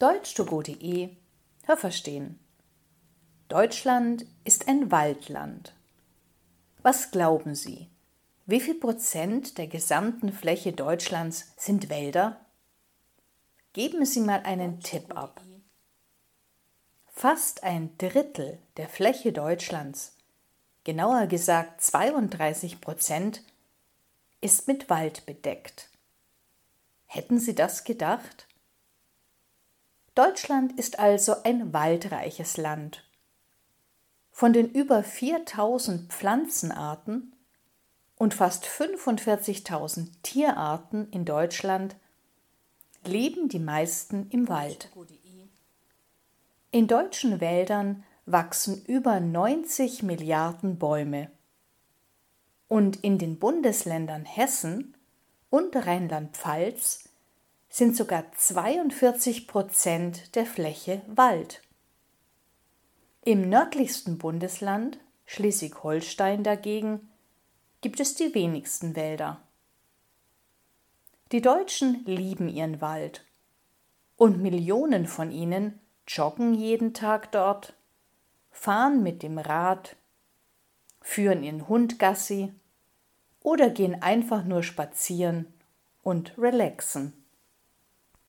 Deutsch2go.de Hörverstehen. Deutschland ist ein Waldland. Was glauben Sie? Wie viel Prozent der gesamten Fläche Deutschlands sind Wälder? Geben Sie mal einen Tipp ab. Fast ein Drittel der Fläche Deutschlands, genauer gesagt 32%, ist mit Wald bedeckt. Hätten Sie das gedacht? Deutschland ist also ein waldreiches Land. Von den über 4000 Pflanzenarten und fast 45.000 Tierarten in Deutschland leben die meisten im Wald. In deutschen Wäldern wachsen über 90 Milliarden Bäume. Und in den Bundesländern Hessen und Rheinland-Pfalz sind sogar 42% der Fläche Wald. Im nördlichsten Bundesland, Schleswig-Holstein dagegen, gibt es die wenigsten Wälder. Die Deutschen lieben ihren Wald und Millionen von ihnen joggen jeden Tag dort, fahren mit dem Rad, führen ihren Hund Gassi oder gehen einfach nur spazieren und relaxen.